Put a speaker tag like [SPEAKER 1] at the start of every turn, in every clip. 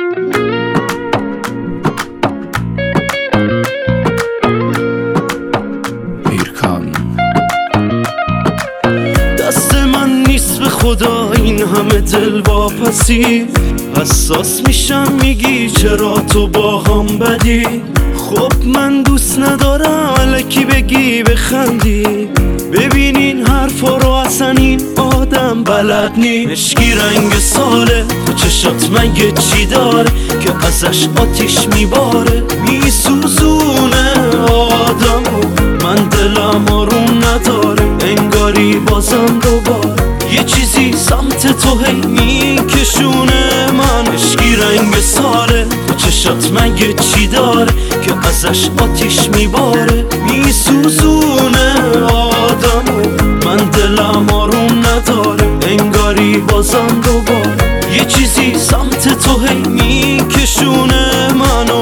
[SPEAKER 1] دست من نیست به خدا این همه دل واپسی، حساس میشم میگی چرا تو با هم بدی. خب من دوست ندارم الکی بگی بخندی، ببینین حرفا رو اصلا این آدم بلد نی. مشکی رنگ ساله تو چشات مگه چی داره که ازش آتیش میباره، میسوزونه آدمو. من دلم آروم نداره انگاری بازم دوباره یه چیزی سمت تو هی میکشونه من. مشکی رنگ ساله تو چشات مگه چی داره که ازش آتیش میباره، میسوزونه آدمو. من دلم آروم نداره انگاری بازم دوباره یه چیزی سمت تو هی میکشونه منو.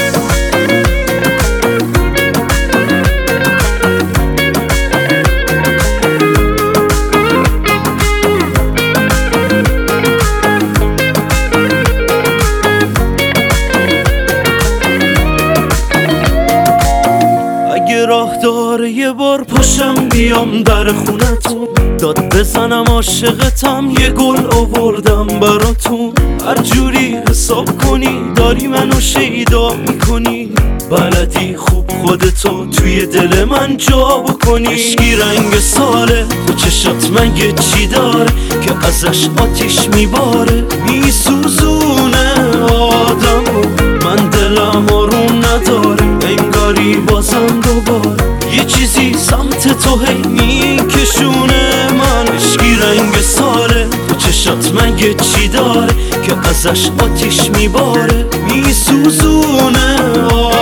[SPEAKER 1] اگه راه داره یه بار پاشم بیام در خونتون، داد بزنم عاشقتم یه گل آوردم براتون. هر جوری حساب کنی داری منو شیدا میکنی، بلدی خوب خودتو توی دل من جا بکنی. مشکی رنگ ساله تو چشات مگه چی داره که ازش آتیش میباره، میسوزونه آدمو. من دلم آروم نداره انگاری بازم دوباره یه چیزی سمت تو هی میکشونه من. مشکی رنگ ساله تو چشات مگه چی داره که ازش آتیش میباره، میسوزونه